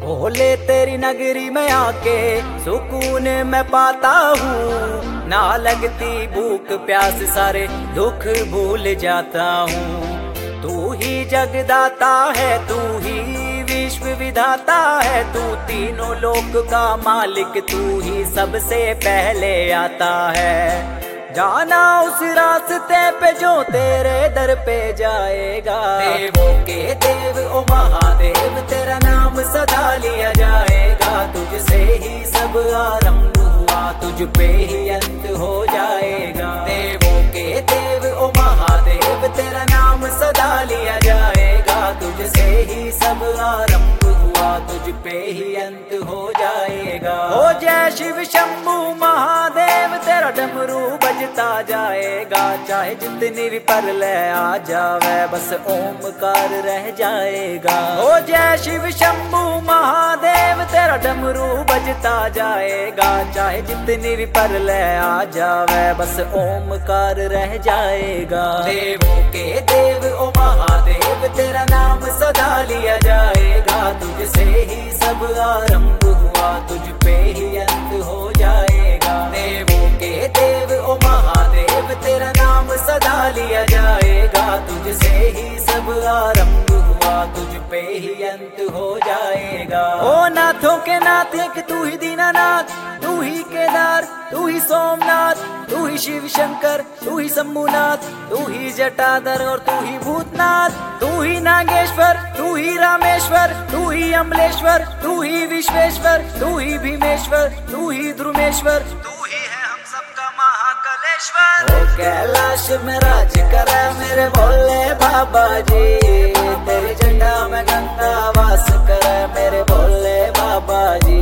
भोले तेरी नगरी में आके सुकून मैं पाता हूँ, ना लगती भूख प्यास सारे दुख भूल जाता हूँ। तू ही जगदाता है, तू ही विश्व विधाता है, तू तीनों लोक का मालिक, तू ही सबसे पहले आता है। जाना उस रास्ते पे जो तेरे दर पे जाएगा, देवों के देव ओ महादेव तेरा नाम सदा लिया जाएगा। तुझसे ही सब आरंभ हुआ, तुझ पे ही अंत हो जाएगा। देवों के देव ओ महादेव तेरा नाम सदा लिया जाएगा। तुझसे ही सब आरंभ हुआ, तुझ पे ही अंत हो जाएगा। हो जय शिव शंभू महादेव तेरा डमरू बजता जाएगा। चाहे जितनी भी परलय आ जावे, बस ओमकार रह जाएगा। हो जय शिव शंभू महादेव तेरा डमरू बजता जाएगा। चाहे जितनी भी परलय आ जावे, बस ओमकार रह जाएगा। देवों के देव ओ महादेव तेरा नाम सदा लिया जाएगा। तुझसे ही सब आरंभ हुआ, तुझ पे ही अंत हो जाएगा। देवों के देव ओ महादेव तेरा नाम सदा लिया जाएगा। तुझसे ही सब आरंभ हुआ, तुझ पे ही अंत हो जाएगा। ओ नाथों के नाथ एक तू ही दीनानाथ, तू ही केदार, तू ही सोमनाथ, तू ही शिव शंकर, तू ही शंभुनाथ, तू ही जटाधर और तू ही भूतनाथ, तू ही नागेश्वर, तू ही रामेश्वर, तू ही अमलेश्वर, तू ही विश्वेश्वर, तू ही भीमेश्वर, तू ही ध्रुमेश्वर, तू ही है हम सबका महाकालेश्वर। ओ कैलाश में राज करे मेरे भोले बाबा जी, तेरी झंडा में गंगा वास करे मेरे भोले बाबा जी।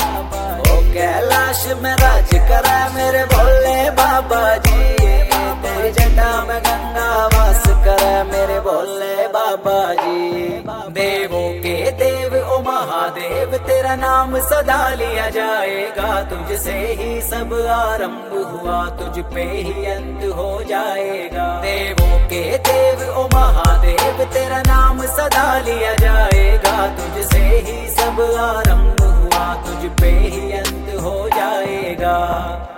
ओ कैलाश में राज करे मेरे भोले बाबा जी, तेरी झंडा में गंगा वास करे मेरे भोले बाबा जी। देवों के देव ओ महादेव तेरा नाम सदा लिया जाएगा। तुझसे ही सब आरंभ हुआ, तुझ पे ही अंत हो जाएगा। देवों के देव ओ महादेव तेरा नाम सदा लिया जाएगा। तुझसे ही सब आरंभ हुआ, तुझ पे ही अंत हो जाएगा।